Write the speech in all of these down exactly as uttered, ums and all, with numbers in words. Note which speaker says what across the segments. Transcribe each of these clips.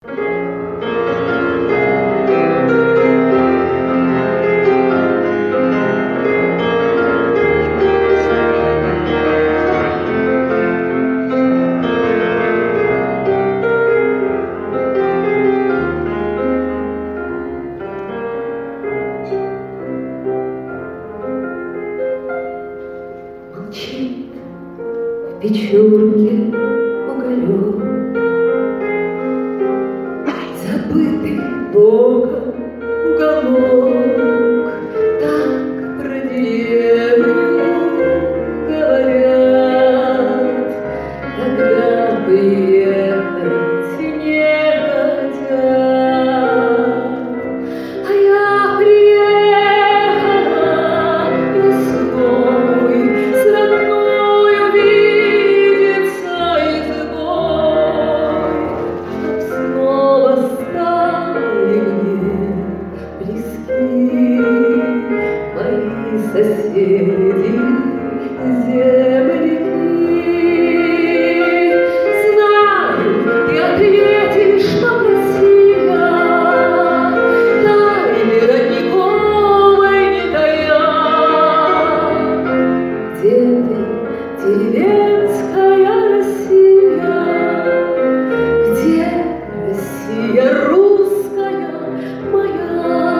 Speaker 1: Молчит в печурке уголек, забытый Богом уголок. Так про деревню говорят, когда приехать не хотят. А я приехала весной с родною видеться избой, чтоб снова стали мне близки мои соседи, земляки. Знаю, ты ответишь, попросила, тайны родниковой не тая. Где ты, деревенская Россия? Где Россия русская моя?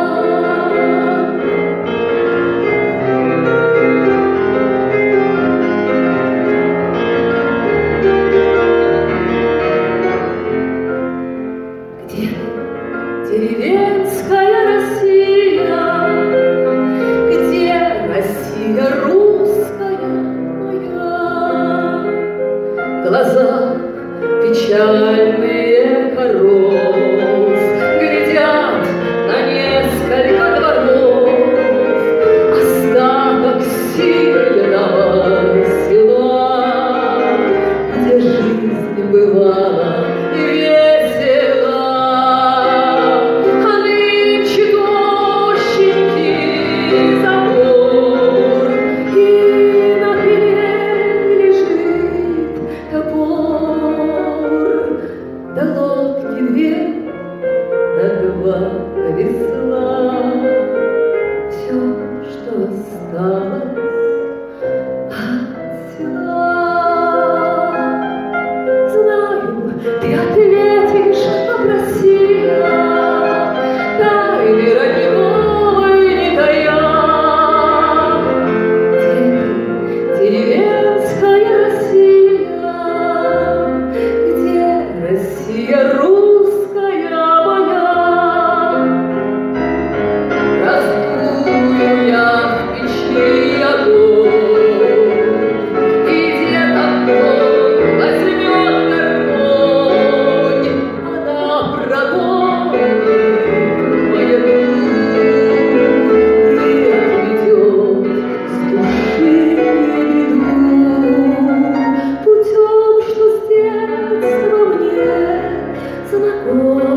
Speaker 1: Где деревенская Россия? Где Россия русская моя? Глаза печальные коров глядят на несколько дворов, остаток сильного села, где жизнь бывала и весела. А нынче тощенький забор, и на пне лежит топор, да лодки две на два весла. Все, что осталось от села. Знаю, ты ответишь, попросила, тайны родниковой не тая. Где ты, деревенская Россия? Где Россия русская моя? Раздую я в печи огонь, и где-то тот возьмет горбонь, она прогонит мою и отведет с души беду путем, что с детства мне знаком.